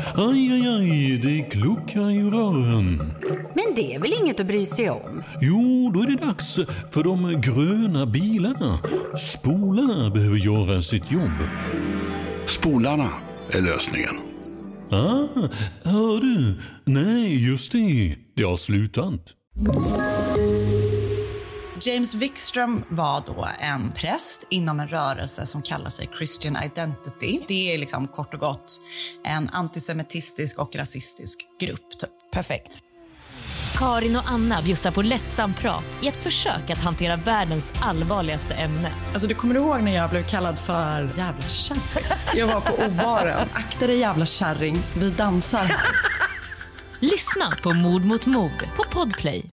Aj, aj, aj, det kluckar i rören. Men det är väl inget att bry sig om? Jo, då är det dags för de gröna bilarna. Spolarna behöver göra sitt jobb. Spolarna är lösningen. Hör du? Nej, just det. Det har slutat. James Wikström var då en präst inom en rörelse som kallar sig Christian Identity. Det är liksom kort och gott en antisemitistisk och rasistisk grupp. Typ. Perfekt. Karin och Anna bjussar på lättsam prat i ett försök att hantera världens allvarligaste ämne. Alltså, du kommer ihåg när jag blev kallad för jävla kärring? Jag var på obaren. Akta dig jävla kärring, vi dansar. Lyssna på Mord mot mord på Podplay.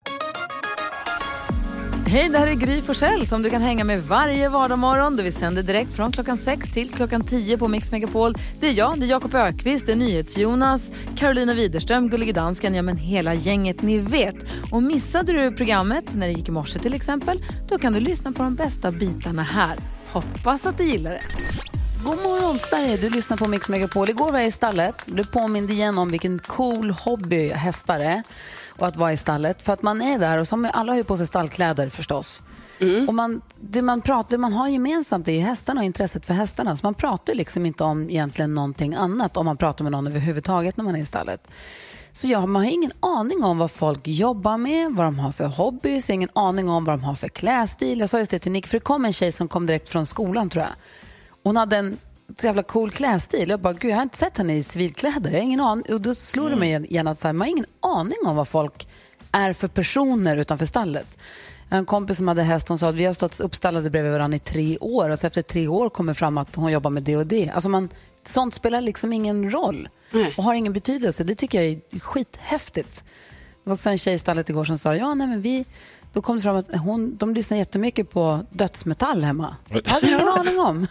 Hej, det här är Gry Forssell som du kan hänga med varje vardagsmorgon. Vi sänder direkt från klockan 6 till klockan 10 på Mix Megapol. Det är jag, det är Jakob Ökvist, det är NyhetsJonas, Carolina Widerström, Gullige Dansken, ja men hela gänget ni vet. Och missade du programmet när det gick i morse till exempel, då kan du lyssna på de bästa bitarna här. Hoppas att du gillar det. God morgon Sverige, du lyssnar på Mix Megapol. Igår var jag i stallet, du påminner igen om vilken cool hobby hästar är. Och att vara i stallet. För att man är där och som alla har ju på sig stallkläder förstås. Och det man har gemensamt är ju hästarna och intresset för hästarna. Så man pratar liksom inte om egentligen någonting annat om man pratar med någon överhuvudtaget när man är i stallet. Så man har ingen aning om vad folk jobbar med, vad de har för hobbys, ingen aning om vad de har för klädstil. Jag sa just det till Nick, för det kom en tjej som kom direkt från skolan tror jag. Hon hade en så jävla cool klädstil. Jag bara, gud, jag har inte sett henne i civilkläder. Jag har ingen aning. Och då slår det mig igen att så här, man har ingen aning om vad folk är för personer utanför stallet. Jag har en kompis som hade häst, hon sa att vi har stått uppstallade bredvid varandra i 3 år. Och så efter 3 år kommer fram att hon jobbar med det och det. Alltså sånt spelar liksom ingen roll. Och har ingen betydelse. Det tycker jag är skithäftigt. Det var också en tjej i stallet igår som sa, då kom det fram att de lyssnar jättemycket på dödsmetall hemma. Jag hade ingen aning om.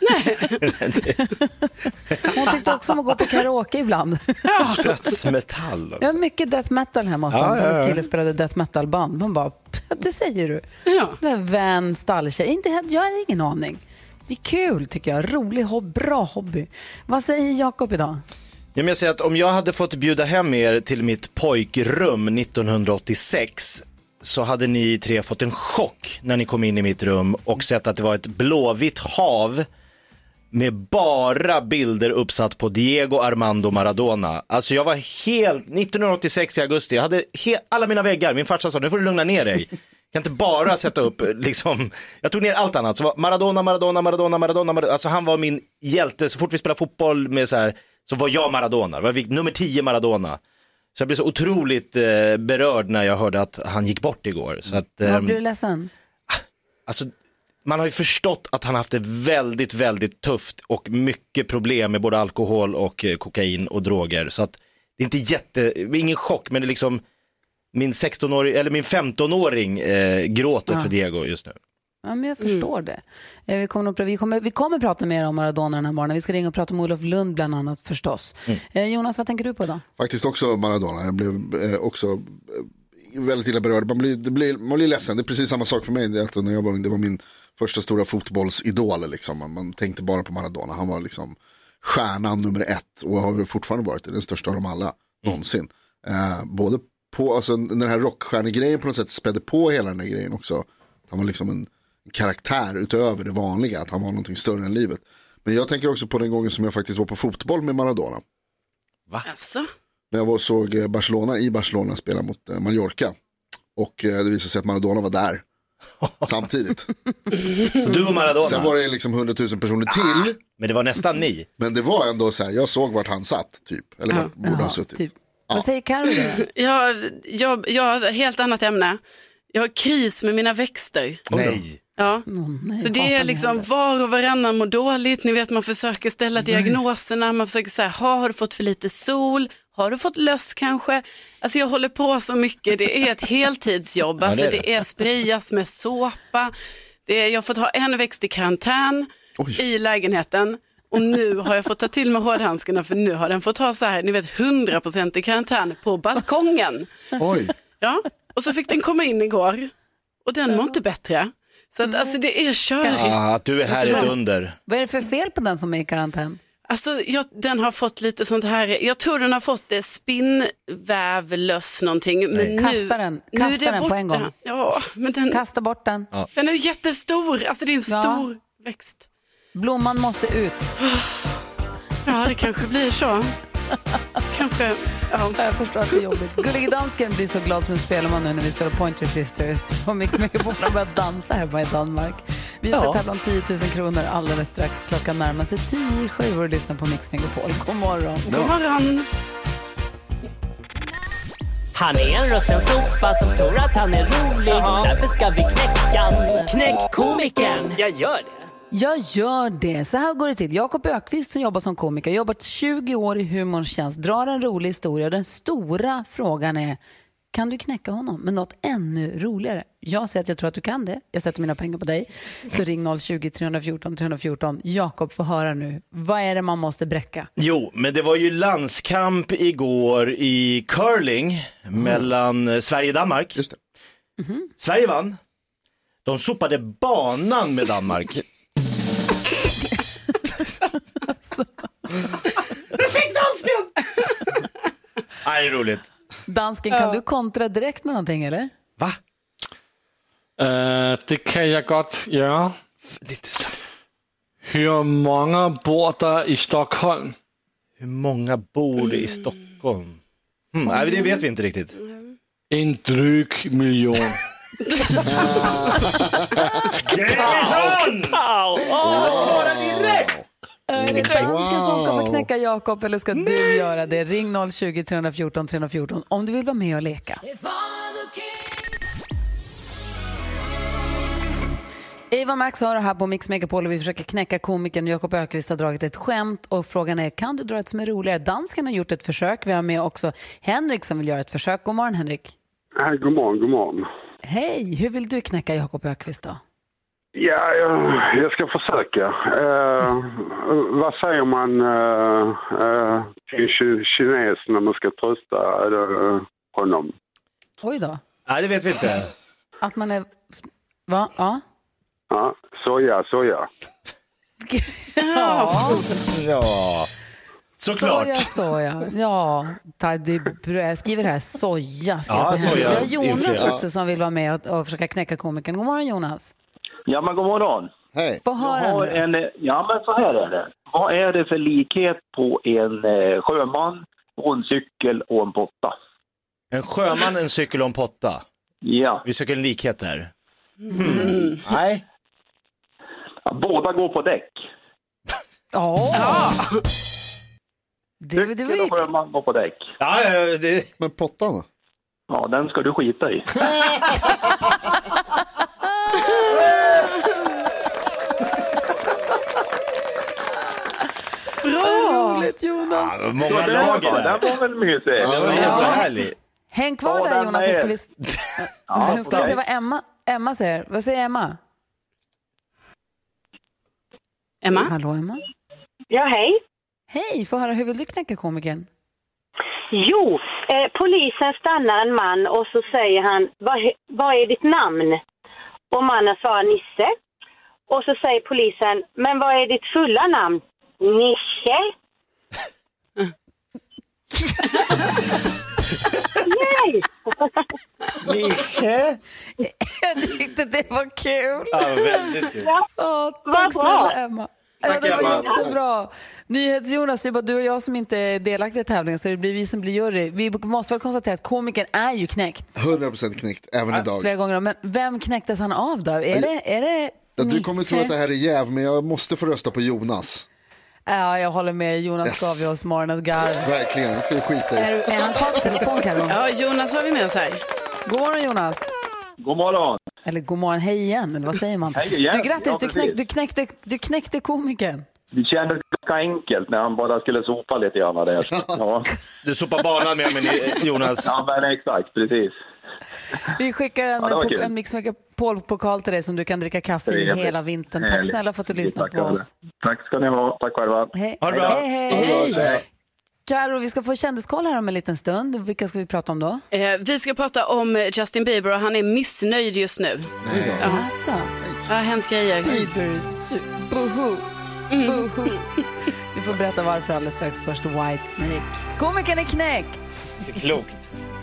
Hon tyckte också om att gå på karaoke ibland. Dödsmetall? Alltså. Ja, mycket death metal hemma hos dem. Hennes kille spelade death metal-band. Hon bara, det säger du. Ja. Det är vän, stalltjej. Jag har ingen aning. Det är kul tycker jag. Rolig, bra hobby. Vad säger Jakob idag? Ja, men jag säger att om jag hade fått bjuda hem er till mitt pojkrum 1986 så hade ni 3 fått en chock när ni kom in i mitt rum och sett att det var ett blåvitt hav med bara bilder uppsatt på Diego Armando Maradona. Alltså jag var 1986 i augusti, jag hade alla mina väggar. Min farsa sa, nu får du lugna ner dig. Kan inte bara sätta upp liksom, jag tog ner allt annat. Så var Maradona. Alltså han var min hjälte. Så fort vi spelade fotboll med så här, så var jag Maradona. Det var nummer 10 Maradona. Så jag blev så otroligt berörd när jag hörde att han gick bort igår. Så att, vad blev du ledsen? Alltså, man har ju förstått att han haft det väldigt, väldigt tufft och mycket problem med både alkohol och kokain och droger. Så att det är inte ingen chock, men det är liksom min 16-åring eller min 15-åring gråter för Diego just nu. Ja, men jag förstår det. Vi kommer prata mer om Maradona den här morgonen. Vi ska ringa och prata om Olof Lund bland annat förstås. Jonas, vad tänker du på då? Faktiskt också Maradona. Jag blev också väldigt illa berörd. Man blir ledsen. Det är precis samma sak för mig. När jag var ung, det var min första stora fotbollsidol. Liksom. Man tänkte bara på Maradona. Han var liksom stjärnan nummer 1 och har fortfarande varit den största av dem alla någonsin. Både på, alltså, den här rockstjärnegrejen på något sätt spädde på hela den här grejen också. Han var liksom en karaktär utöver det vanliga, att han var någonting större än livet. Men jag tänker också på den gången som jag faktiskt var på fotboll med Maradona. Va? Alltså? När jag såg Barcelona spela mot Mallorca. Och det visade sig att Maradona var där samtidigt. Så du och Maradona? Sen var det liksom 100 000 personer till. Men det var nästan ni. Men det var ändå så här, jag såg vart han satt typ. Eller vart borde ha suttit. Typ. Vad säger Karol? Jag har ett helt annat ämne. Jag har kris med mina växter. Nej. Ja. Så det är liksom var och varannan mår dåligt. Ni vet, man försöker ställa diagnoserna. Man försöker säga, har du fått för lite sol? Har du fått löss kanske? Alltså jag håller på så mycket. Det är ett heltidsjobb. Alltså det är sprayas med såpa. Jag har fått ha en växt i karantän i lägenheten. Och nu har jag fått ta till med hårdhandskarna, för nu har den fått ha så här, ni vet, 100% i karantän på balkongen. Oj. Ja, och så fick den komma in igår. Och den mår inte bättre. Så att alltså det är körigt. Att du är här ett under. Vad är det för fel på den som är i karantän? Alltså den har fått lite sånt här, jag tror den har fått det spinnvävlöss någonting. Men kasta den på en gång. Ja, men kasta bort den. Ja. Den är jättestor, alltså det är en stor växt. Blomman måste ut. Ja, det kanske blir så. Kanske, ja. Jag förstår att det är jobbigt. Gullige dansken blir så glad som en spelman nu när vi spelar Pointer Sisters på Mix Megapol. Han börjar dansa här i Danmark. Vi ska tävla om 10 000 kronor alldeles strax. Klockan närmar sig 10:07 och lyssnar på Mix Megapol. God morgon. God morgon. Han är en rutten sopa som tror att han är rolig. Därför ska vi knäcka han. Knäck komikern. Jag gör det. Jag gör det. Så här går det till. Jakob Ökvist som jobbar som komiker, jobbat 20 år i humorns tjänst, drar en rolig historia. Den stora frågan är, kan du knäcka honom med något ännu roligare? Jag säger att jag tror att du kan det. Jag sätter mina pengar på dig. Så ring 020-314-314. Jakob, får höra nu. Vad är det man måste bräcka? Jo, men det var ju landskamp igår i curling mellan Sverige och Danmark. Just det. Sverige vann. De sopade banan med Danmark. Det fick dansken! Det är roligt. Dansken, kan du kontra direkt med någonting, eller? Va? Det kan jag gott göra. Hur många bor där i Stockholm? Hur många bor i Stockholm? Nej, det vet vi inte riktigt. En dryg miljon. Jason! Svara direkt! Är det dansken som ska få knäcka Jakob eller ska du göra det? Ring 020-314-314 om du vill vara med och leka. Eva Max har det här på Mix Megapol och vi försöker knäcka komikern. Jakob Ökvist har dragit ett skämt och frågan är, kan du dra ett som är roligare? Dansken har gjort ett försök. Vi har med också Henrik som vill göra ett försök. God morgon, Henrik. God morgon. Hej, hur vill du knäcka Jakob Ökvist då? Ja, jag ska försöka. Vad säger man till kines när man ska trösta honom? Oj då. Nej, det vet vi inte. Att man är... Va? Ja. Ja, soja. Ja. Såklart. Soja. Ja, jag skriver här soja. Ja, soja. Vi har Jonas också som vill vara med och försöka knäcka komikern. God morgon, Jonas. Ja, men god morgon. Hej. Få höra Ja, men så här är det. Vad är det för likhet på en sjöman och en cykel och en potta? En sjöman, en cykel och en potta. Ja. Vi söker en likhet där. Nej. Båda går på däck. Ja. Cykel och sjöman går på däck. Ja, det... Men pottan då? Ja, den ska du skita i. Bra! Roligt, Jonas. Ja, många lager. Den var väl mysig. Det var jättehärlig. Häng kvar där, Jonas, så ska vi se vad Emma säger. Vad säger Emma? Emma? Hallå, Emma? Ja, hej. Hej, få höra, hur vill du knäcka komikern? Jo, polisen stannar en man och så säger han, vad är ditt namn? Och mannen svarar Nisse. Och så säger polisen, men vad är ditt fulla namn? Nisse. Yay! Nisse? Jag tyckte det var kul. Ja, väldigt kul. Tack snälla, Emma. Tack, det var Emma. jättebra. NyhetsJonas, det är bara du och jag som inte är delaktiga i tävlingen, så det blir vi som blir jury. Vi måste väl konstatera att komikern är ju knäckt. 100% knäckt, även idag. Flera gånger, men vem knäcktes han av då? Är det Ja, du kommer tro att det här är jäv, men jag måste få rösta på Jonas. Ja, jag håller med. Jonas gav vi oss morgonens garv. Verkligen, det ska vi skita i. Är han kvar på telefon, Karo? Ja, Jonas har vi med oss här. God morgon, Jonas. God morgon. Eller god morgon, hej igen, eller vad säger man? Hej igen. Du, grattis, Ja, du knäckte komikern. Det kändes ganska enkelt när han bara skulle sopa lite grann där. Ja. Du sopar banan med mig, Jonas. Ja, men exakt, precis. Vi skickar en Mix Megapol-pokal till dig som du kan dricka kaffe i hela vintern. Tack snälla för att du lyssnar på oss. Tack ska ni ha. Tack själva. Hej. Ha det bra. Hej. Karo, vi ska få kändiskoll här om en liten stund. Vilka ska vi prata om då? Vi ska prata om Justin Bieber och han är missnöjd just nu. Alltså. Det har hänt grejer. Bieber, buhu. Du får berätta varför alldeles strax. Först Whitesnake. Komikern är knäckt. Det är klokt.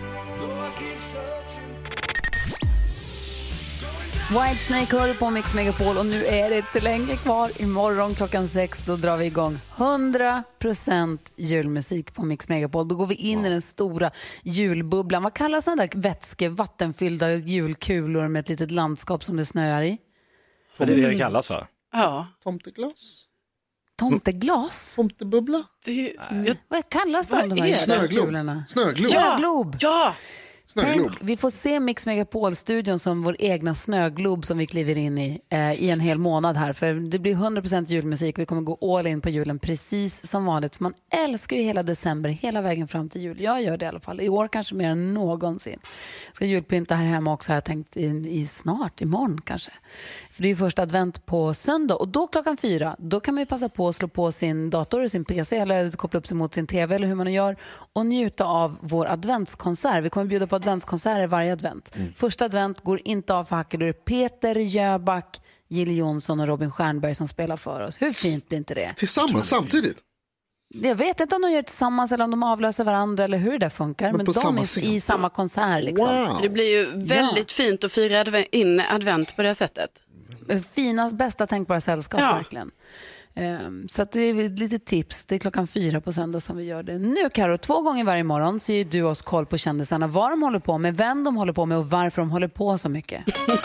Whitesnake hör på Mix Megapol och nu är det inte länge kvar. Imorgon klockan 6 då drar vi igång 100% julmusik på Mix Megapol. Då går vi in i den stora julbubblan. Vad kallas den där vattenfyllda julkulor med ett litet landskap som det snöar i? Det är det kallas, va? Ja. Tomteglas? Tomteglas? Tomtebubbla? Vad kallas de här Snöglob. Snöglob. Ja. Tänk, vi får se Mix Megapol-studion som vår egna snöglob som vi kliver in i en hel månad här. För det blir 100% julmusik. Vi kommer gå all in på julen precis som vanligt. För man älskar ju hela december, hela vägen fram till jul. Jag gör det i alla fall. I år kanske mer än någonsin. Jag ska julpynta här hemma också, har jag tänkt snart, imorgon kanske. För det är ju första advent på söndag. Och då klockan 4, då kan man ju passa på att slå på sin dator eller sin PC eller koppla upp sig mot sin TV eller hur man nu gör. Och njuta av vår adventskonsert. Vi kommer bjuda på adventskonserter varje advent. Första advent går inte av för hacker. Då är det Peter Jöback, Jill Johnson och Robin Stjernberg som spelar för oss. Hur fint blir inte det? Tillsammans, samtidigt? Jag vet inte om de gör det tillsammans eller om de avlöser varandra eller hur det funkar. Men de är i samma konsert. Liksom. Wow. Det blir ju väldigt fint att fira in advent på det sättet. Finast, bästa tänkbara sällskap verkligen. Så att det är lite tips. Det är klockan 4 på söndag som vi gör det. Nu Karo, 2 gånger varje morgon så ger du oss koll på kändisarna. Vad de håller på med, vem de håller på med och varför de håller på så mycket.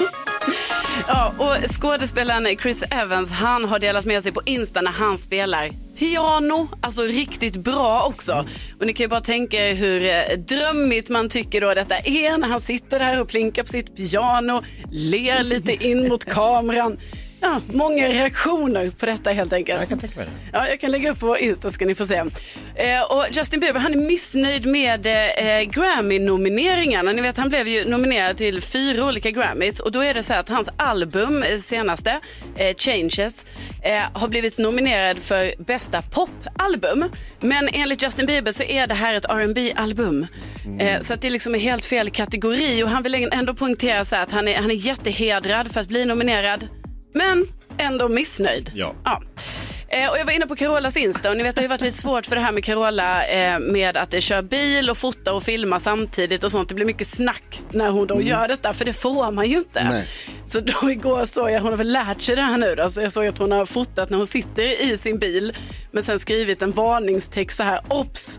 Ja, och skådespelaren Chris Evans, han har delat med sig på Insta när han spelar piano, alltså riktigt bra också. Och ni kan ju bara tänka er hur drömmigt man tycker då detta är när han sitter där och plinkar på sitt piano, ler lite in mot kameran. Ja, många reaktioner på detta helt enkelt. Jag kan tänka mig det. Ja, jag kan lägga upp på Insta ska ni få se. Och Justin Bieber, han är missnöjd med Grammy-nomineringarna. Ni vet, han blev ju nominerad till 4 olika Grammys. Och då är det så att hans album, senaste, Changes, har blivit nominerad för bästa popalbum. Men enligt Justin Bieber så är det här ett R&B-album. Så att det liksom är helt fel kategori. Och han vill ändå poängtera så att han är jättehedrad för att bli nominerad. Men ändå missnöjd. Ja. Och jag var inne på Carolas Insta och ni vet det har ju varit lite svårt för det här med Carola med att köra bil och fota och filma samtidigt och sånt. Det blir mycket snack när hon då gör detta, för det får man ju inte. Nej. Så då igår såg jag, hon har väl lärt sig det här nu då, så jag såg att hon har fotat när hon sitter i sin bil men sen skrivit en varningstext så här: Ops,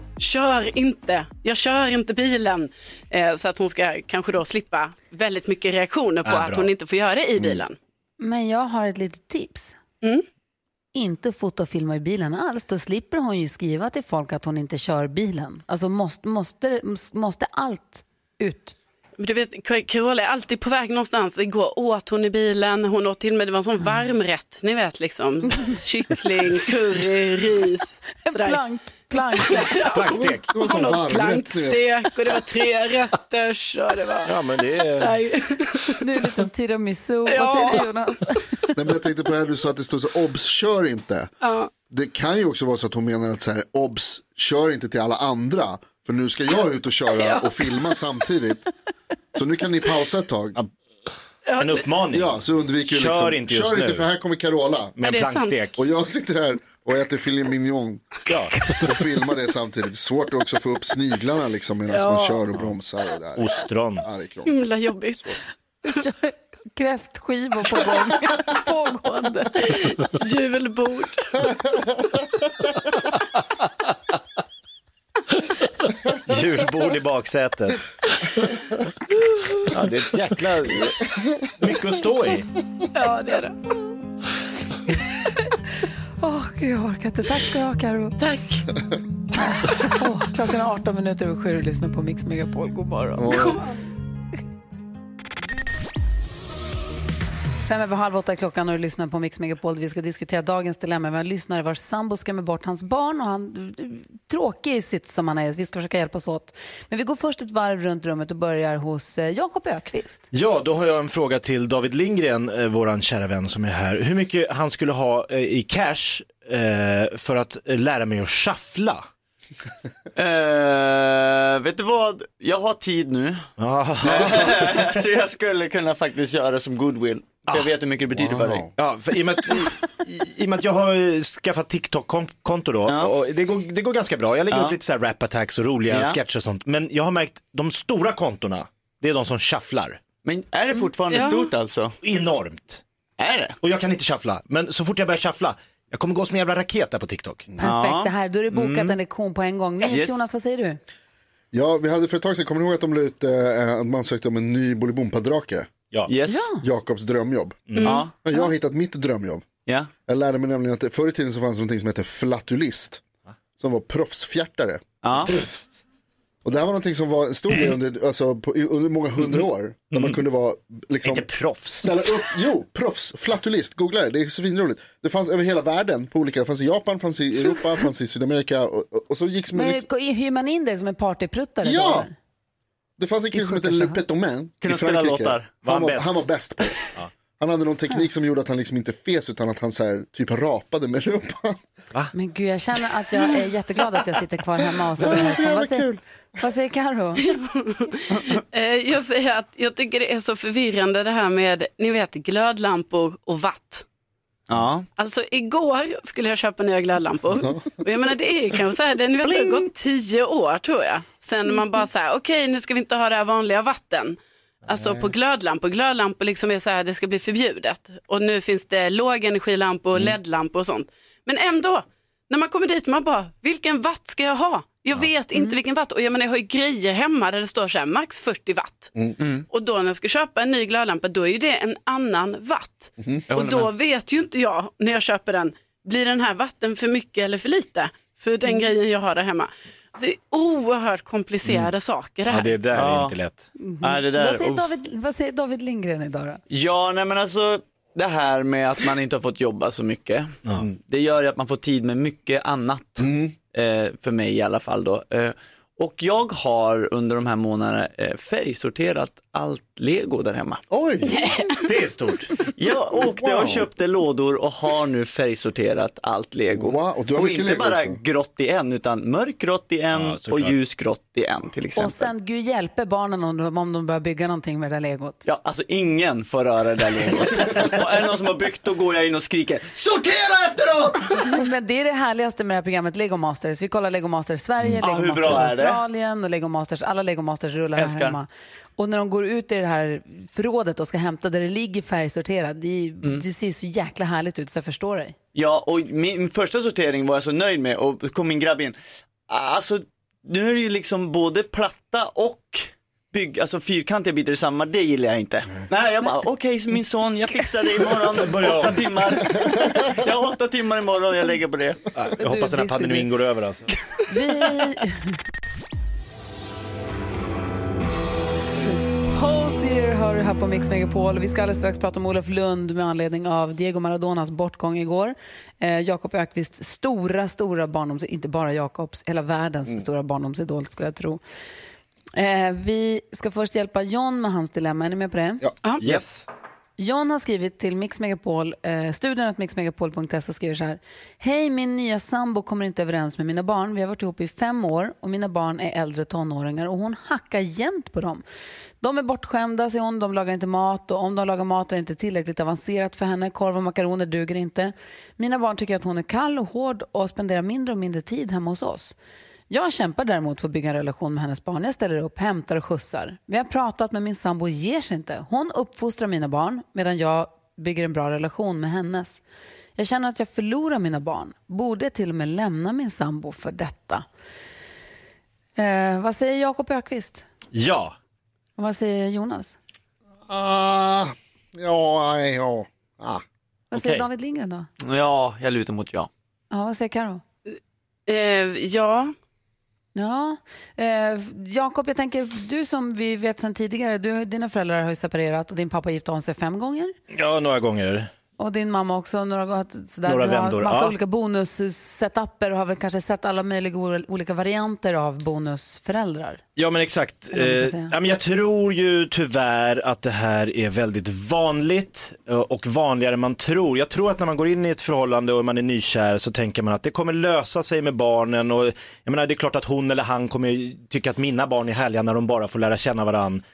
jag kör inte bilen. Så att hon ska kanske då slippa väldigt mycket reaktioner på att hon inte får göra det i bilen. Men jag har ett litet tips. Inte fota och filma i bilen alls. Då slipper hon ju skriva till folk att hon inte kör bilen. Alltså måste allt ut. Men du vet, Carola är alltid på väg någonstans. Igår åt hon i bilen. Hon åt till med, det var en sån varmrätt. Ni vet liksom, kyckling, curry, ris. Plankstek. Hon åt plankstek och det var 3 rätters. Och det var... Ja, men det är... Det är lite tiramisu. Vad säger du, Jonas? Nej, men jag tänkte på det här du sa att det står så, obs, kör inte. Ja. Det kan ju också vara så att hon menar att så här, obs, kör inte till alla andra. För nu ska jag ut och köra och filma samtidigt. Så nu kan ni pausa ett tag. En uppmaning. Ja, så undviker kör liksom, inte just kör nu. inte för här kommer Carola. Med en plankstek. Och jag sitter här och äter filet mignon. Ja. Och filmar det samtidigt. Det är svårt också att få upp sniglarna liksom medan man kör och bromsar. Och där. Ostron. Himla jobbigt. Kräftskivor på gång. Pågående. Julbord. Julbord i baksätet. Ja, det är ett jäkla mycket att stå i. Ja, det är det. Gud, jag orkar inte. Tack ska du ha, Karo. Tack. Klockan är 18 minuter och 7 och lyssnar på Mix Megapol. God morgon. 7:30 klockan och du lyssnar på Mix Megapol. Vi ska diskutera dagens dilemma med en lyssnare vars sambo skrämmer bort hans barn och han tråkig i sitt som han är. Vi ska försöka hjälpas åt. Men vi går först ett varv runt rummet och börjar hos Jakob Ökvist. Ja, då har jag en fråga till David Lindgren, våran kära vän som är här. Hur mycket han skulle ha i cash för att lära mig att shuffla? Vet du vad? Jag har tid nu. Så jag skulle kunna faktiskt göra som goodwill. Jag vet hur mycket det betyder för dig. Ja, för i och med att jag har skaffat TikTok-konto då, och det går ganska bra. Jag lägger upp lite så här rap-attacks och roliga sketcher och sånt. Men jag har märkt, de stora kontona, det är de som shufflar. Men är det fortfarande stort alltså? Enormt. Är det? Och jag kan inte shuffla, men så fort jag börjar shuffla, jag kommer gå som en jävla raket där på TikTok. Perfekt, det här, då är det bokat en lektion på en gång. Yes. Jonas, vad säger du? Ja, vi hade för ett tag sedan, kommer ni ihåg att de la ut att man sökte om en ny Bolibompa-drake? Ja. Yes. Jakobs drömjobb. Ja. Jag har hittat mitt drömjobb. Ja. Jag lärde mig nämligen att förr i tiden så fanns det någonting som hette flatulist. Som var proffsfjärtare. Ja. Och det här var någonting som var en stor grej under många 100 år. Där man kunde vara liksom, inte proffs. Ställa upp, proffs, flatulist, googla det, det är så roligt. Det fanns över hela världen på olika, det fanns i Japan, fanns i Europa, fanns i Sydamerika och så gick Men hyr man in det som en partypruttare? Ja! Det fanns en kille som hette Le Petomain i Frankrike. Han var bäst på det. Ja. Han hade någon teknik som gjorde att han liksom inte fes utan att han så här, typ rapade med rumpan. Men gud, jag känner att jag är jätteglad att jag sitter kvar hemma och vad säger Karo? Jag säger att jag tycker det är så förvirrande det här med, ni vet, glödlampor och watt. Ja. Alltså igår skulle jag köpa nya glödlampor. Och jag menar det är kanske så här, det har gått 10 år tror jag. Sen man bara så här, okej, nu ska vi inte ha det här vanliga vatten. Alltså på glödlampor. Glödlampor liksom är så här, det ska bli förbjudet. Och nu finns det lågenergilampor, LED-lampor och sånt. Men ändå, när man kommer dit, man bara, vilken watt ska jag ha? Jag vet inte vilken watt. Och jag menar, jag har ju grejer hemma där det står så här, max 40 watt. Och då när jag ska köpa en ny glödlampa, då är ju det en annan watt. Och då vet ju inte jag, när jag köper den, blir den här watten för mycket eller för lite? För den grejen jag har där hemma. Det är oerhört komplicerade saker det här. Ja, det där är inte lätt. Nej, det där, Vad säger David Lindgren idag då? Ja, nej men alltså det här med att man inte har fått jobba så mycket. Det gör ju att man får tid med mycket annat. För mig i alla fall då. Och jag har under de här månaderna färgsorterat allt Lego där hemma. Oj, det är stort. Jag åkte och köpte lådor och har nu färgsorterat allt Lego. Wow, och inte Lego bara också. grått i en, utan mörkgrått i en och ljusgrått i en till exempel. Och sen, Gud hjälper barnen om de börjar bygga någonting med det där legot. Ja, alltså ingen får röra det där legot. Och är det någon som har byggt, då går jag in och skriker sortera efteråt! Men det är det härligaste med det här programmet Lego Masters. Vi kollar Lego Masters Sverige, Lego Masters Australien och Lego Masters, alla Lego Masters rullar här hemma. Och när de går ut i det här förrådet och ska hämta där det ligger färgsorterat, det ser så jäkla härligt ut så jag förstår dig. Ja, och min första sortering var jag så nöjd med och kom min grabb in. Alltså, nu är det ju liksom både platta och alltså fyrkantiga bitar samma, det gillar jag inte. Nej, jag bara, okej, min son, jag fixar det imorgon. Börjar 8 timmar. Jag har 8 timmar imorgon och jag lägger på det. Jag hoppas den här pandemin går över alltså. Hosier hör här på Mix Megapol. Vi ska alldeles strax prata om Olof Lund med anledning av Diego Maradonas bortgång igår. Jakob Ökvists stora barndoms, inte bara Jakobs, hela världens stora barndomsidol skulle jag tro. Vi ska först hjälpa John med hans dilemma. Är ni med på det? Ja. Yes. John har skrivit till Mix Megapol, studion@mixmegapol.se och skriver så här: hej, min nya sambo kommer inte överens med mina barn. Vi har varit ihop i 5 år och mina barn är äldre tonåringar och hon hackar jämt på dem. De är bortskämda, säger hon, de lagar inte mat och om de lagar mat är det inte tillräckligt avancerat för henne. Korv och makaroner duger inte. Mina barn tycker att hon är kall och hård och spenderar mindre och mindre tid hemma hos oss. Jag kämpar däremot för att bygga en relation med hennes barn. Jag ställer upp, hämtar och skjutsar. Vi har pratat med min sambo, ger sig inte. Hon uppfostrar mina barn medan jag bygger en bra relation med hennes. Jag känner att jag förlorar mina barn. Borde till och med lämna min sambo för detta. Vad säger Jakob Ökvist? Ja. Och vad säger Jonas? Vad säger David Lindgren då? Ja, jag lutar mot ja. Ja, vad säger Karo? Ja. Ja, Jakob, jag tänker, du som vi vet sedan tidigare, dina föräldrar har ju separerat och din pappa gift om sig 5 gånger. Ja, några gånger. Och din mamma också, några vändor. Massa olika bonussetapper och har väl kanske sett alla möjliga olika varianter av bonusföräldrar. Ja, men exakt. Jag tror ju tyvärr att det här är väldigt vanligt och vanligare än man tror. Jag tror att när man går in i ett förhållande och man är nykär så tänker man att det kommer lösa sig med barnen. Och jag menar, det är klart att hon eller han kommer tycka att mina barn är härliga när de bara får lära känna varann.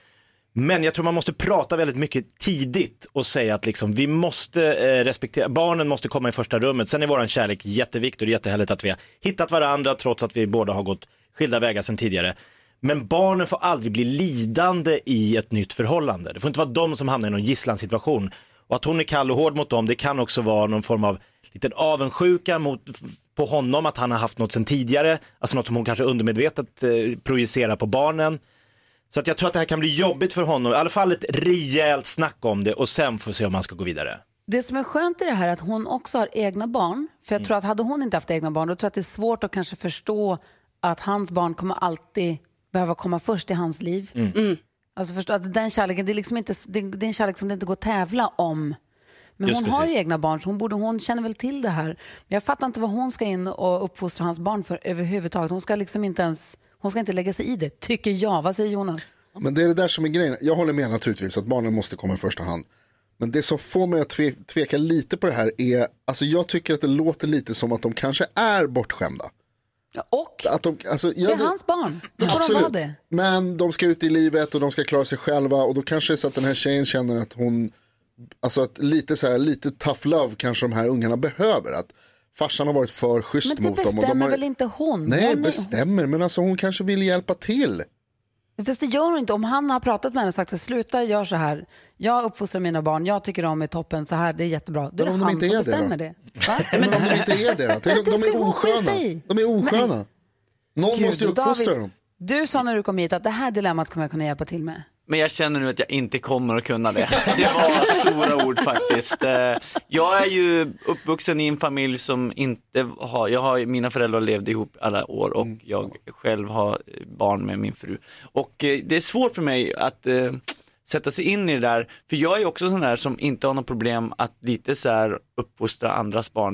Men jag tror man måste prata väldigt mycket tidigt och säga att liksom, vi måste respektera, barnen måste komma i första rummet. Sen är våran kärlek jätteviktig och det är jättehärligt att vi har hittat varandra trots att vi båda har gått skilda vägar sedan tidigare. Men barnen får aldrig bli lidande i ett nytt förhållande. Det får inte vara de som hamnar i någon gisslansituation. Och att hon är kall och hård mot dem, det kan också vara någon form av liten avundsjuka på honom, att han har haft något sedan tidigare. Alltså något som hon kanske undermedvetet projicerar på barnen. Så att jag tror att det här kan bli jobbigt för honom. I alla fall ett rejält snack om det och sen får se om man ska gå vidare. Det som är skönt i det här är att hon också har egna barn. För jag tror att hade hon inte haft egna barn, då tror jag att det är svårt att kanske förstå att hans barn kommer alltid behöva komma först i hans liv. Alltså förstå att den kärleken, det är liksom inte, det är en kärlek som det inte går att tävla om. Men just hon har ju egna barn, så hon känner väl till det här. Men jag fattar inte vad hon ska in och uppfostra hans barn för överhuvudtaget. Hon ska liksom inte ens, hon ska inte lägga sig i det, tycker jag. Vad säger Jonas? Ja, men det är det där som är grejen. Jag håller med naturligtvis att barnen måste komma i första hand. Men det som får mig att tveka lite på det här är, alltså jag tycker att det låter lite som att de kanske är bortskämda. Ja, och att de, alltså, det är hans barn, då får de vara det. Men de ska ut i livet och de ska klara sig själva. Och då kanske det är så att den här tjejen känner att hon, alltså att lite tough love kanske de här ungarna behöver. Att farsan har varit för schysst mot dem. Men det bestämmer väl inte hon? Nej, bestämmer, men alltså hon kanske vill hjälpa till. Fast det gör hon inte. Om han har pratat med henne och sagt att sluta, gör så här. Jag uppfostrar mina barn, jag tycker de är toppen, så här, det är jättebra. Då är det han som bestämmer det. Men om de inte är det, de är osköna. De är osköna. Någon måste ju uppfostra dem. Du sa när du kom hit att det här dilemmat kommer jag kunna hjälpa till med. Men jag känner nu att jag inte kommer att kunna det. Det var stora ord faktiskt. Jag är ju uppvuxen i en familj som inte har, mina föräldrar levde ihop alla år och jag själv har barn med min fru. Och det är svårt för mig att sätta sig in i det där. För jag är ju också sån där som inte har något problem att lite så här uppfostra andras barn.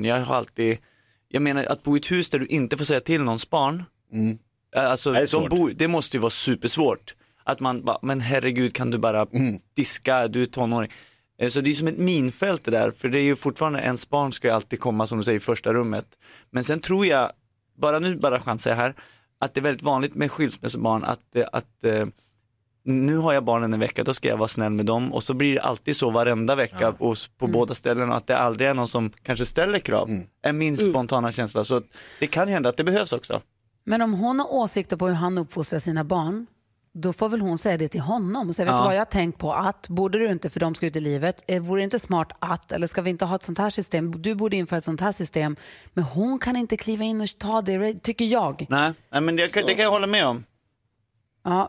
Jag menar att bo i ett hus där du inte får säga till någons barn. Alltså, det måste ju vara supersvårt. Att man bara, men herregud, kan du bara diska, du är tonåring. Så det är som ett minfält det där. För det är ju fortfarande, ens barn ska ju alltid komma som du säger i första rummet. Men sen tror jag, bara chansar jag här, att det är väldigt vanligt med skilsmässobarn att nu har jag barnen en vecka, då ska jag vara snäll med dem. Och så blir det alltid så varenda vecka på båda ställena. Att det aldrig är någon som kanske ställer krav. Är min spontana känsla. Så det kan hända att det behövs också. Men om hon har åsikter på hur han uppfostrar sina barn, då får väl hon säga det till honom och säga, vet du vad jag har tänkt på, att borde du inte, för de ska ut i livet, vore det inte smart att, eller ska vi inte ha ett sånt här system, du borde införa ett sånt här system, men hon kan inte kliva in och ta det, tycker jag. Nej men det kan jag hålla med om. Ja,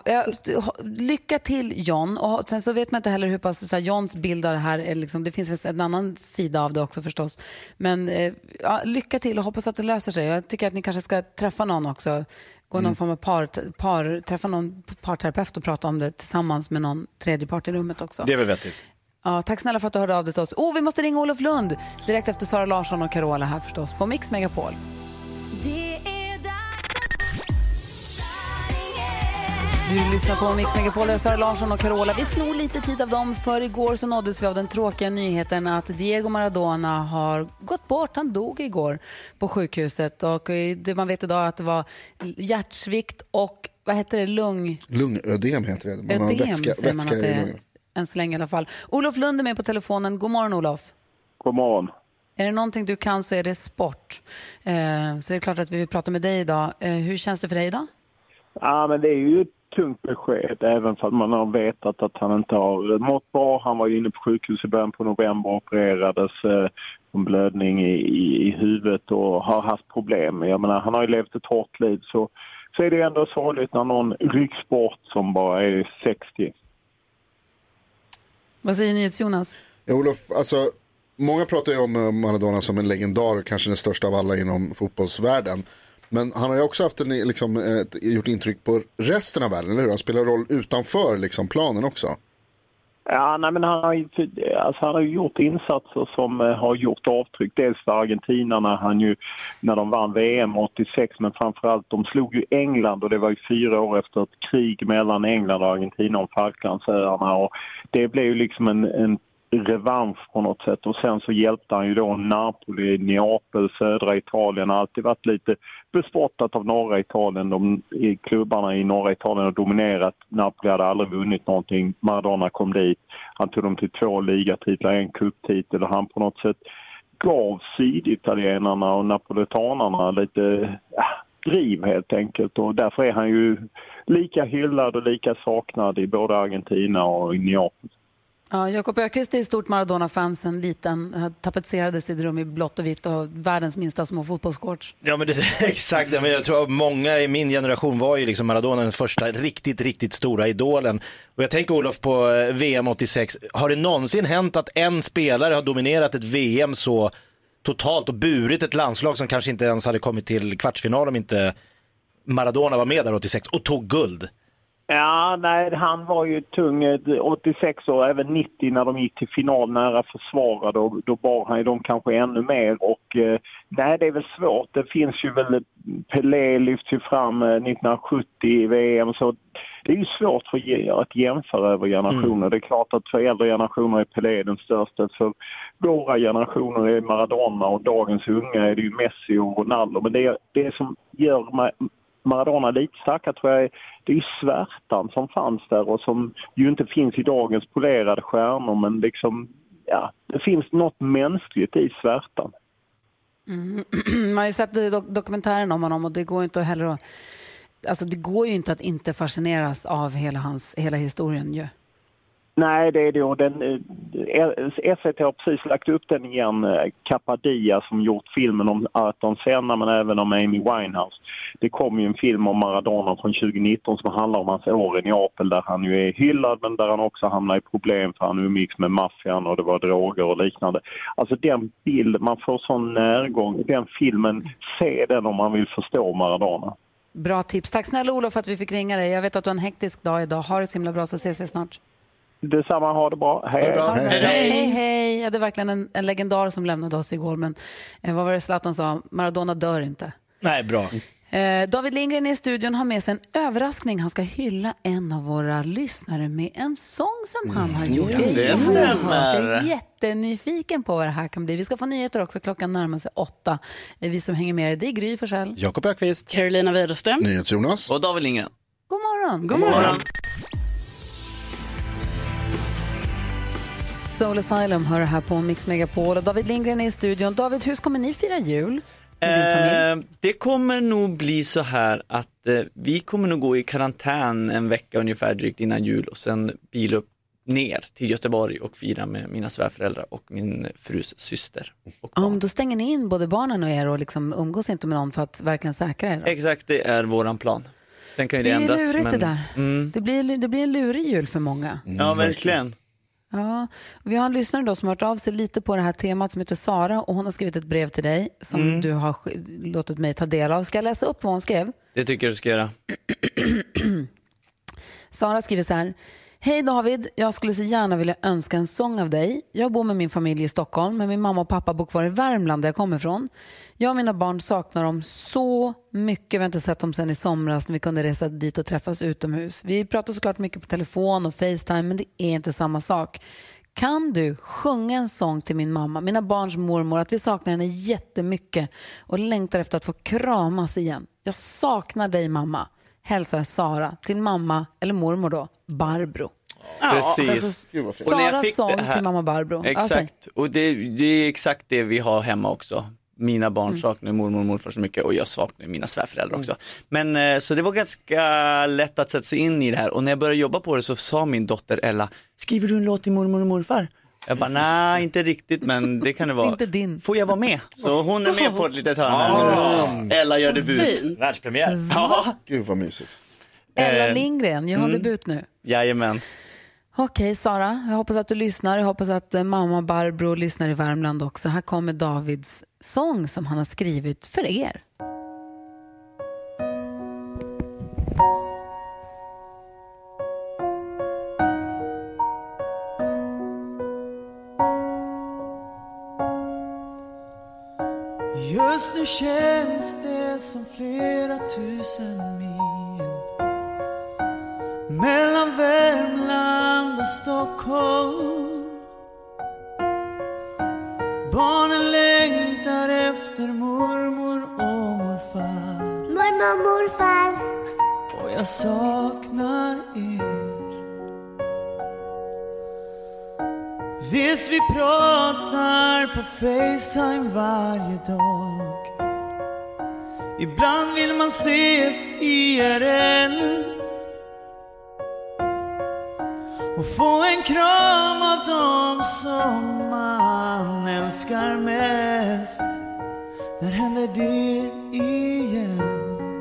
lycka till John, och sen så vet man inte heller hur pass så här, Johns bild av det här är liksom, det finns en annan sida av det också förstås, men lycka till och hoppas att det löser sig. Jag tycker att ni kanske ska träffa någon också, gå någon form av träffa någon parterapeut och prata om det tillsammans med någon tredje part i rummet också. Det är väl vettigt. Ja, tack snälla för att du hörde av dig till oss. Vi måste ringa Olof Lund direkt efter Sara Larsson och Carola här förstås på Mix Megapol. Du lyssnar på Mix Megapol, där Sara Larsson och Carola. Vi snor lite tid av dem, för igår så nåddes vi av den tråkiga nyheten att Diego Maradona har gått bort. Han dog igår på sjukhuset och det man vet idag är att det var hjärtsvikt och, vad heter det, lungödem heter det. Man har vätska i lungen. Än så länge i alla fall. Olof Lund är med på telefonen. God morgon Olof. God morgon. Är det någonting du kan så är det sport. Så det är klart att vi vill prata med dig idag. Hur känns det för dig idag? Ja, men det är ju ett tungt besked, även för att man har vetat att han inte har mått bra. Han var ju inne på sjukhus i början på november och opererades en blödning i huvudet och har haft problem. Jag menar, han har ju levt ett hårt liv, så är det ändå sorgligt när någon rycks bort som bara är 60. Vad säger ni, Jonas? Ja, Olof, alltså många pratar ju om Maradona som en legendar, kanske den största av alla inom fotbollsvärlden. Men han har ju också haft gjort intryck på resten av världen, eller hur? Han spelar roll utanför liksom, planen också. Ja, nej, men han har ju gjort insatser som har gjort avtryck. Dels för Argentina när de vann VM 86, men framförallt de slog ju England, och det var ju 4 år efter ett krig mellan England och Argentina om Falklandsöarna, och det blev ju liksom en revansch på något sätt. Och sen så hjälpte han ju då Napoli, Neapel, södra Italien. Har alltid varit lite bespottat av norra Italien. Klubbarna i norra Italien har dominerat. Napoli hade aldrig vunnit någonting. Maradona kom dit. Han tog dem till 2 ligatitlar, 1 cuptitel, och han på något sätt gav syditalienarna och napolitanerna lite driv helt enkelt. Och därför är han ju lika hyllad och lika saknad i både Argentina och i Neapel. Ja, Jakob Öqvist är stort Maradona-fans, en liten, tapetserade sitt rum i blått och vitt och världens minsta små fotbollsshorts. Ja, men det är exakt. Men jag tror att många i min generation var ju liksom Maradona den första riktigt stora idolen. Och jag tänker, Olof, på VM 86. Har det någonsin hänt att en spelare har dominerat ett VM så totalt och burit ett landslag som kanske inte ens hade kommit till kvartsfinal om inte Maradona var med där 86 och tog guld? Ja, nej, han var ju tung 86 och även 90 när de gick till final nära försvarade, och då bar han ju dem kanske ännu mer. Och nej, det är väl svårt. Det finns ju väl, Pelé lyfts ju fram 1970 i VM, så det är ju svårt att jämföra över generationer. Det är klart att för äldre generationer är Pelé den största, för våra generationer är Maradona, och dagens unga är det ju Messi och Ronaldo. Men det som gör Maradona lite starka, tror jag, det är ju svärtan som fanns där och som ju inte finns i dagens polerade stjärnor, men liksom, ja, det finns något mänskligt i svärtan. Man har ju sett dokumentären om honom, och det går inte heller att, alltså det går ju inte att inte fascineras av hela historien ju. Nej, det är det. Och SVT har precis lagt upp den igen, Capadia, som gjort filmen om Ayrton Senna men även om Amy Winehouse. Det kom ju en film om Maradona från 2019 som handlar om hans år i Neapel, där han ju är hyllad men där han också hamnar i problem för han umgicks med maffian och det var droger och liknande. Alltså den bild, man får sån närgång, den filmen, se den om man vill förstå Maradona. Bra tips. Tack snälla Olof för att vi fick ringa dig. Jag vet att du har en hektisk dag idag. Ha det så himla bra, så ses vi snart. Detsamma, ha det bra. Hej. Hej. Ja, det är verkligen en legendar som lämnade oss igår, men vad var det Zlatan sa? Maradona dör inte. Nej, bra. David Lindgren i studion har med sig en överraskning. Han ska hylla en av våra lyssnare med en sång som han har gjort. Det stämmer. Jag är jättenyfiken på vad det här kan bli. Vi ska få nyheter också, klockan närmar sig 8. Vi som hänger med, det är Gry Forssell, Jakob Öqvist, Carolina Widerström, NyhetsJonas och David Lindgren. God morgon. God morgon. Soul Asylum hör här på Mix Megapol och David Lindgren är i studion. David, hur kommer ni fira jul med din familj? Det kommer nog bli så här att vi kommer nog gå i karantän en vecka ungefär drygt innan jul och sen bila upp ner till Göteborg och fira med mina svärföräldrar och min frus syster. Men då stänger ni in både barnen och er och liksom umgås inte med någon för att verkligen säkra er? Exakt, det är våran plan. Sen kan ju det ändras. Det är lurigt men... det där. Det blir en lurig jul för många. Ja, verkligen. Ja, vi har en lyssnare då som har hört av sig lite på det här temat som heter Sara, och hon har skrivit ett brev till dig som du har låtit mig ta del av. Ska jag läsa upp vad hon skrev? Det tycker jag du ska göra. Sara skriver så här: Hej David, jag skulle så gärna vilja önska en sång av dig. Jag bor med min familj i Stockholm, men min mamma och pappa bor kvar i Värmland där jag kommer ifrån. Jag och mina barn saknar dem så mycket. Vi har inte sett dem sedan i somras när vi kunde resa dit och träffas utomhus. Vi pratar såklart mycket på telefon och FaceTime, men det är inte samma sak. Kan du sjunga en sång till min mamma, mina barns mormor, att vi saknar henne jättemycket och längtar efter att få kramas igen? Jag saknar dig mamma. Hälsar Sara till mamma, eller mormor då, Barbro. Precis. Saras sång till mamma Barbro. Exakt, och det är exakt det vi har hemma också. Mina barn saknar mormor och morfar så mycket och jag saknar mina svärföräldrar också. Men så det var ganska lätt att sätta sig in i det här. Och när jag började jobba på det så sa min dotter Ella, skriver du en låt till mormor och morfar? Jag bara, nej, inte riktigt, men det kan det vara. Inte din. Får jag vara med? Så hon är med på ett litet hörn. Ella gör debut. Världspremiär. Ja. Gud vad mysigt. Ella Lindgren, jag har debut nu. Jajamän. Okej, Sara, jag hoppas att du lyssnar. Jag hoppas att mamma Barbro lyssnar i Värmland också. Här kommer Davids sång som han har skrivit för er. Just nu känns det som flera tusen mil mellan Värmland och Stockholm. morfar. Och jag saknar er. Visst vi pratar på FaceTime varje dag. Ibland vill man ses IRL och få en kram av dem som man älskar mest. När händer det igen?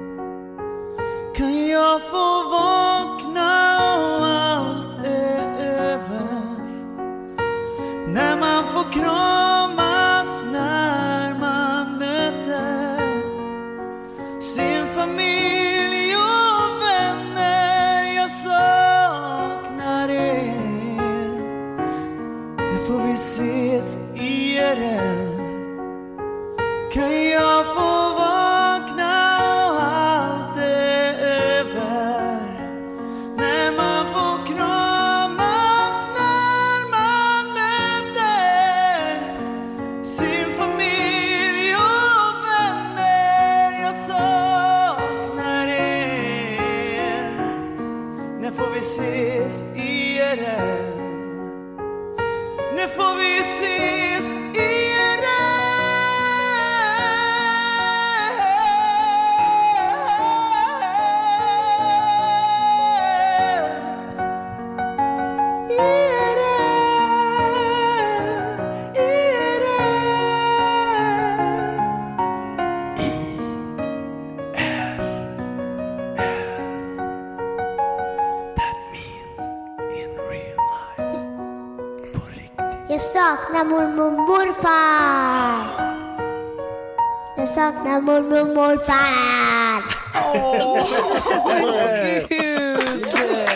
Kan jag få vakna och allt är över? När man får kramas, när man möter sin familj och vänner. Jag saknar er. När får vi ses IRL? Kan jag få vakna och allt är över? När man får kramas, när man möter sin familj och vänner. Jag saknar er. När får vi ses IRL? När får vi ses IRL? Jag saknar mormor och morfar. Jag saknar mormor och morfar. Gud!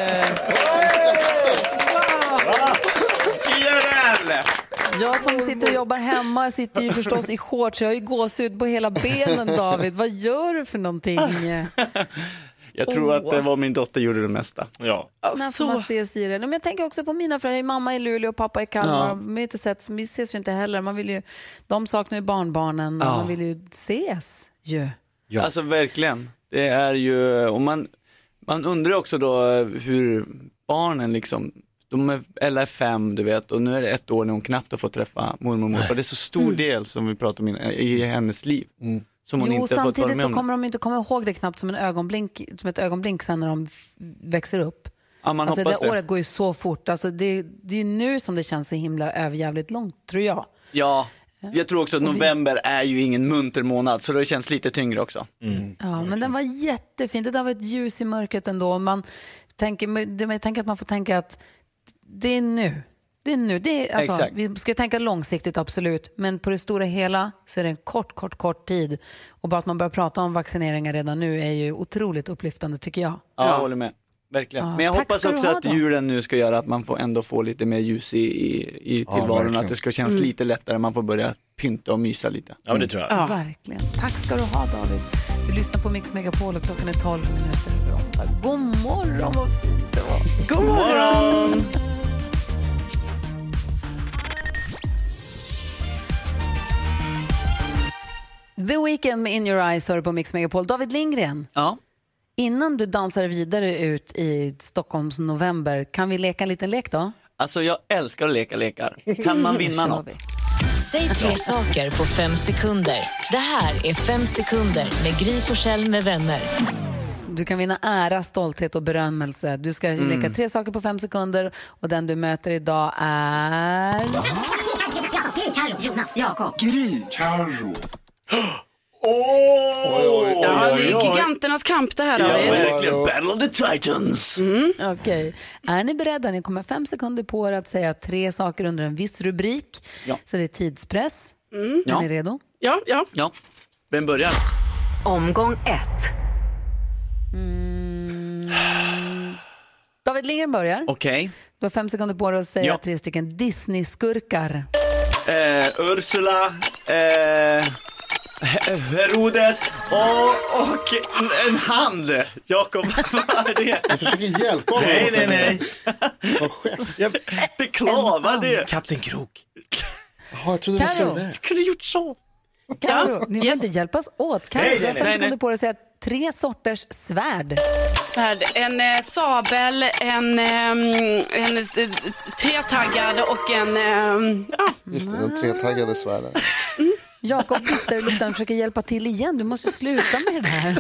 Jag som sitter och jobbar hemma sitter ju förstås i shorts. Jag har ju gåshud på hela benen, David. Vad gör du för någonting? Jag tror att det var min dotter gjorde det mesta. Ja. När får man ses i det? Men jag tänker också på mina föräldrar. Mamma i Luleå och pappa i Kalmar. Ja. Vi har inte sett, vi ses ju inte heller. Man vill ju, de saknar ju barnbarnen. Ja. Man vill ju ses ju. Ja. Alltså verkligen. Det är ju, och man undrar också då hur barnen liksom, Ella är 5, du vet, och nu är det 1 år när hon knappt har fått träffa mormor och morfar. Det är så stor del som vi pratar om i hennes liv. Som hon inte samtidigt så kommer de inte komma ihåg det knappt som ett ögonblink sen när de växer upp. Ja, man alltså hoppas det året går ju så fort. Alltså det är ju nu som det känns så himla överjävligt långt, tror jag. Ja, jag tror också att november är ju ingen munter månad, så det känns lite tyngre också. Ja, men den var jättefin. Det där var ett ljus i mörkret ändå. Man tänker att man får tänka att det är nu. Det är nu. Alltså, vi ska tänka långsiktigt, absolut. Men på det stora hela så är det en kort tid. Och bara att man börjar prata om vaccineringar redan nu är ju otroligt upplyftande, tycker jag. Ja, jag håller med. Verkligen. Ja, men jag hoppas också att julen nu ska göra att man ändå får lite mer ljus i tillvaron. Att det ska kännas lite lättare. Man får börja pynta och mysa lite. Ja, det tror jag. Ja. Verkligen. Tack ska du ha, David. Vi lyssnar på Mix Megapol och klockan är 12 minuter över 8. God morgon, vad fint det var. God morgon! The Weeknd med In Your Eyes hör på Mix Megapol. David Lindgren. Ja. Innan du dansar vidare ut i Stockholms november, kan vi leka en liten lek då? Alltså jag älskar att leka lekar. Kan man vinna något? Säg 3 saker på 5 sekunder. Det här är 5 sekunder med Gry Forssell med vänner. Du kan vinna ära, stolthet och berömmelse. Du ska leka 3 saker på 5 sekunder och den du möter idag är... Gry, Carro, Jonas, Jakob. Gry, Carro. Ja, det är giganternas kamp det här. Ja, verkligen. Battle of the Titans. Okej. Är ni beredda? Ni kommer 5 sekunder på er att säga 3 saker under en viss rubrik. Ja. Så det är tidspress. Är ni redo? Ja. Vem börjar? Omgång 1. David Lindgren börjar. Okej. Du har 5 sekunder på dig att säga 3 stycken Disney-skurkar. Ursula, Herodes och en hand. Jakob, vad är det? Jag försöker hjälpa honom. Nej. Vad gest. Det klavar det. Kapten Krok. Jaha, jag trodde det var Silver. Du kunde gjort så. Karo, ni får inte hjälpas åt. Karo, du har 5 sekunder på dig att säga 3 sorters svärd. En sabel, en tretaggad och en... Just det, den tretaggade svärden. Jakob viftar i luften och försöker hjälpa till igen. Du måste sluta med det här.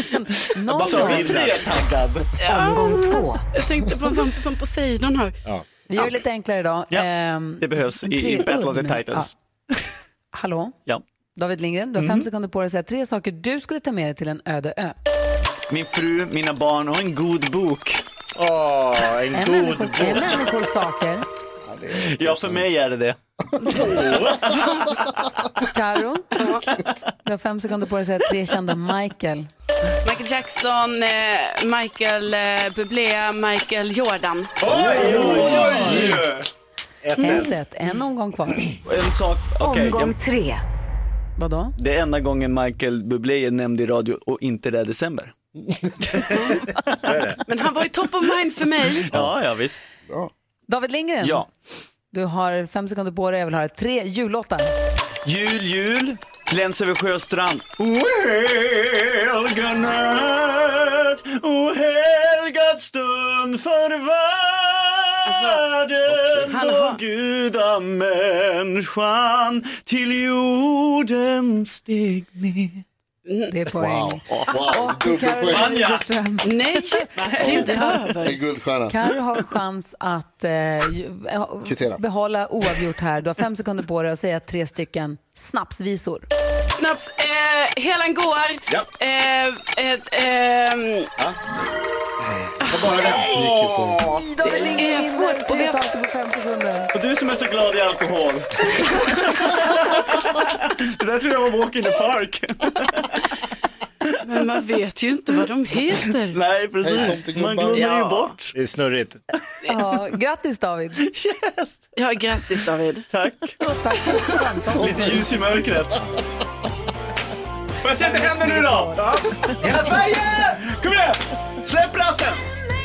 Omgång 2. Jag tänkte på som Poseidon här. Ja. Vi gör det lite enklare idag. Ja, det behövs i Battle of the Titans. Ja. Hallå? Ja. David Lindgren, du har 5 sekunder på dig att säga 3 saker du skulle ta med dig till en öde ö. Min fru, mina barn och en god bok. En god bok. Är människor saker? Ja, för mig är det. Karo, du har 5 sekunder på dig att säga 3 kända Michael Jackson, Michael Bublé, Michael Jordan. Oj! 1-1, en omgång kvar. En sak, Omgång 3. Vadå? Det är enda gången Michael Bublé är nämnd i radio och inte det är december. Men han var ju top of mind för mig. Ja, visst. Bra. David Lindgren, ja. Du har 5 sekunder på dig. Jag vill ha 3 jullåtar. Jul, gläns över sjö och strand. Helga natt och helgad stund för världen då gudamänniskan till jorden steg ner. Det är poäng. Wow. Och Caroline Widerström. Nej, det är inte över. En guldstjärna. Karo har chans att behålla oavgjort här. Du har 5 sekunder på dig att säga 3 stycken snapsvisor. Snaps, Helan går. Ja. Vad bara det? Det är svårt att veta saker på 5 sekunder. Och du som är så glad i alkohol. Det där tror jag var Walk in the Park. Men man vet ju inte vad de heter. Nej, precis. Man glömmer ju bort. Det är snurrigt. Ja, grattis David. Yes. Ja, grattis David. Tack. Lite ljus i mörkret. Får jag se att det händer nu då? Ja. Hela Sverige! Kom igen! Släpp rassen!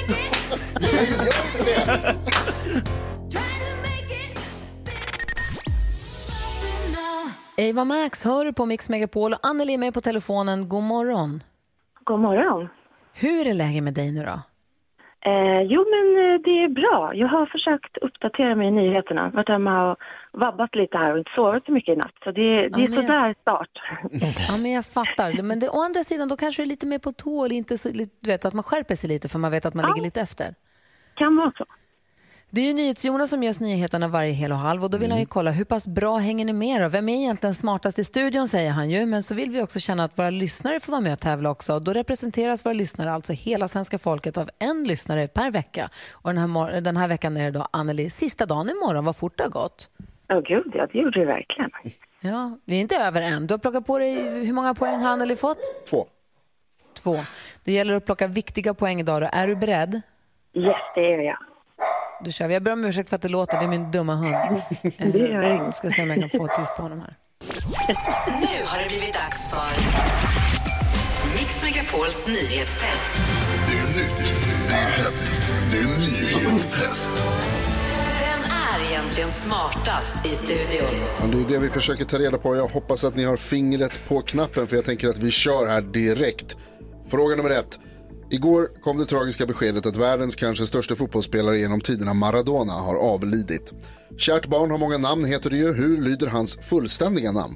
Eva Max hör på Mix Megapol och Anneli är med på telefonen. God morgon. God morgon. Hur är läget med dig nu då? Jo, men det är bra. Jag har försökt uppdatera mig i nyheterna. Varit hemma och vabbat lite här och inte sovit så mycket i natt. Så det är sådär start. Ja, men jag fattar. Men å andra sidan, då kanske det är lite mer på tå. Eller inte så, du vet, att man skärper sig lite för man vet att man ligger lite efter. Kan vara så. Det är ju NyhetsJonas som gör nyheterna varje hel och halv och då vill han ju kolla hur pass bra hänger ni med då? Vem är egentligen smartast i studion, säger han ju, men så vill vi också känna att våra lyssnare får vara med och tävla också. Och då representeras våra lyssnare, alltså hela svenska folket, av en lyssnare per vecka. Och den här veckan är det då Anneli, sista dagen imorgon, vad fort det har gått. Gud, ja, det gjorde det verkligen. Ja, vi är inte över än. Du har plockat på dig, hur många poäng har Anneli fått? 2. Det gäller att plocka viktiga poäng idag då. Är du beredd? Yes, det är jag. Då kör vi. Jag ber om ursäkt för att det låter. Det är min dumma hund. Det gör jag inte. Ska se om jag kan få tyst på honom här. Nu har det blivit dags för Mix Megapols nyhetstest. Det är nytt, det är hett, det är nyhetstest. Vem är egentligen smartast i studion? Ja, det är det vi försöker ta reda på. Jag hoppas att ni har fingret på knappen för jag tänker att vi kör här direkt. Fråga nummer 1. Igår kom det tragiska beskedet att världens kanske största fotbollsspelare genom tiderna, Maradona, har avlidit. Kärt barn har många namn, heter det ju. Hur lyder hans fullständiga namn?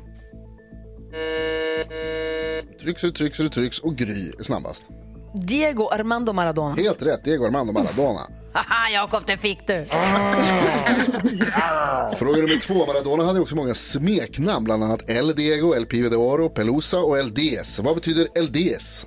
Trycks och Gry är snabbast. Diego Armando Maradona. Helt rätt, Diego Armando Maradona. Haha, Jakob, det fick du. Fråga nummer 2. Maradona hade också många smeknamn, bland annat El Diego, El Pibe de Oro, Pelusa och El Diez. Vad betyder El Diez?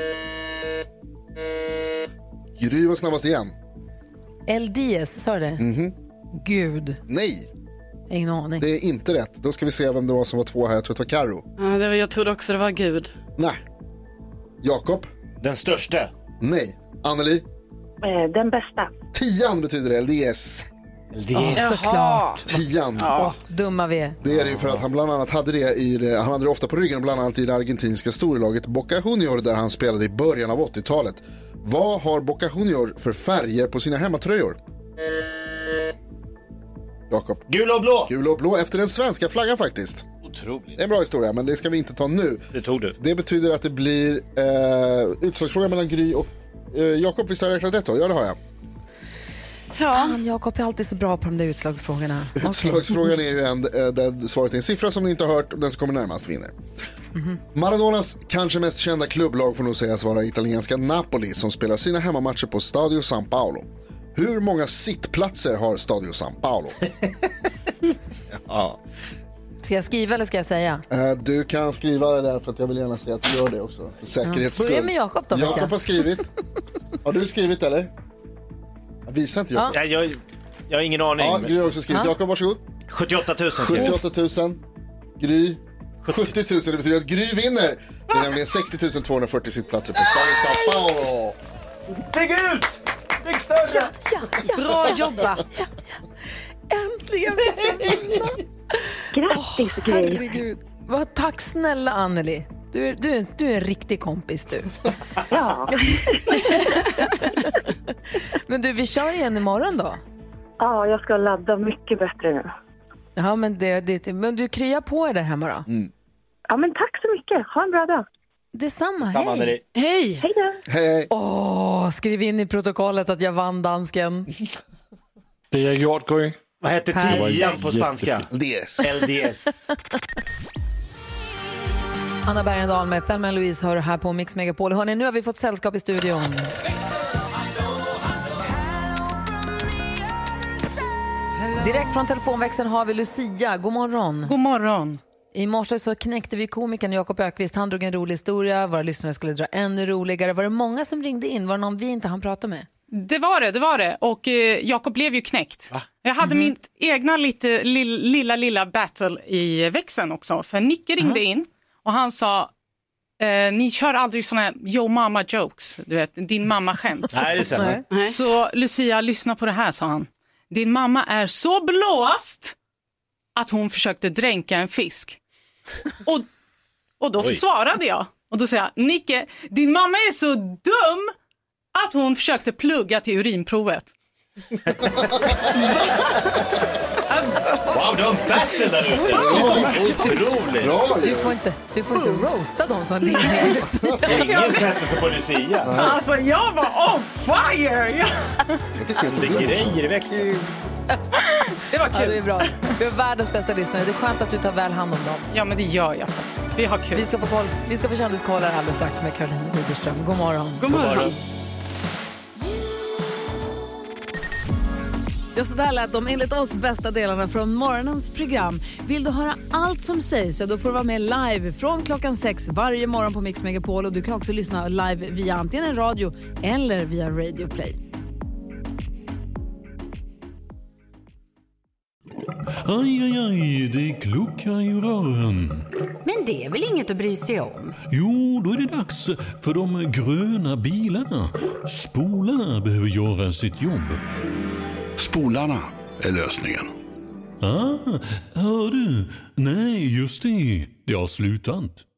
Gry var snabbast igen. El Diez, sa du det? Gud. Nej. Ingen aning. Det är inte rätt. Då ska vi se vem det var som var 2 här. Jag tror att det var Karo. Ja, jag trodde också det var Gud. Nej. Jakob? Den största. Nej. Anneli? Den bästa. 10 betyder det. LDS. Såklart. 10. Dumma vi är. Det är det ju för att han bland annat hade det han hade det ofta på ryggen, bland annat i det argentinska storlaget Boca Junior där han spelade i början av 80-talet. Vad har Boca Junior för färger på sina hemmatröjor? Jakob. Gula och blå. Gula och blå efter den svenska flaggan faktiskt. Otroligt. Det är en bra historia, men det ska vi inte ta nu. Det tog du. Det betyder att det blir utslagsfråga mellan Gry och Jakob. Visst har jag räknat rätt då? Ja, det har jag. Ja, Jakob är alltid så bra på de där utslagsfrågorna. Utslagsfrågan är ju där svaret är en siffra som ni inte har hört och den som kommer närmast vinner. Maradonas kanske mest kända klubblag får nog sägas vara italienska Napoli som spelar sina hemmamatcher på Stadio San Paolo. Hur många sittplatser har Stadio San Paolo? Ja. Ska jag skriva eller ska jag säga? Du kan skriva det där för att jag vill gärna säga att du gör det också. För säkerhets skull. Börja med Jakob då. Jakob har skrivit. Har du skrivit eller? Visa inte Jakob. Ja, jag har ingen aning. Ja, Gry har också skrivit. Jakob, varsågod. 78 000. 78 000. Gry. 70 000. Det betyder att Gry vinner. Det är nämligen 60 240 sittplatser på Stadio San Paolo. Lägg ut! Lägg större! Ja. Bra jobbat. Äntligen! Grattis, Gry. Herregud. Tack snälla Anneli. Du är en riktig kompis du. Ja. Men du, vi kör igen imorgon då. Ja, jag ska ladda mycket bättre nu. Ja, men men du kryar på er där hemma då. Ja, men tack så mycket. Ha en bra dag. Detsamma, hej. Hej. Hej då. Hej. Skriv in i protokollet att jag vann dansken. Det har jag gjort, Gry. Vad hette tian på spanska? LDS. Anna Bergendahl med Thelma och Louise hör här på Mix Megapol. Hörrni, nu har vi fått sällskap i studion. Direkt från telefonväxeln har vi Lucia. God morgon. God morgon. I morse så knäckte vi komikern Jakob Ökvist. Han drog en rolig historia. Våra lyssnare skulle dra ännu roligare. Var det många som ringde in? Var det någon vi inte hann prata med? Det var det. Och Jakob blev ju knäckt. Jag hade mitt egna lilla battle i växeln också. För Nicke ringde in och han sa ni kör aldrig såna här yo mama jokes. Du vet, din mamma skämt. Nej, det stämmer. Så Lucia, lyssna på det här, sa han. Din mamma är så blåst att hon försökte dränka en fisk. Och då svarade jag. Och då säger jag, Nicke, din mamma är så dum att hon försökte plugga till urinprovet. Wow, du har en battle där ute. Otroligt. Du får inte roasta dem som ligger. Ingen sätter sig på Lucia. Alltså, jag var on fire. Det är grejer i växeln. Det var kul. Ja, det är bra. Vi har världens bästa lyssnare. Det är skönt att du tar väl hand om dem. Ja, men det gör jag faktiskt. Vi har kul. Vi ska få kändiskoll här alldeles strax med Karolina Widerström. God morgon. God morgon. Ja, så där lät de enligt oss bästa delarna från morgonens program. Vill du höra allt som sägs så då får du vara med live från klockan 6 varje morgon på Mix Megapol. Och du kan också lyssna live via antingen radio eller via Radio Play. Aj, det kluckar i rören. Men det är väl inget att bry sig om? Jo, då är det dags för de gröna bilarna. Spolarna behöver göra sitt jobb. Spolarna är lösningen. Hör du? Nej, just det. Det har slutat.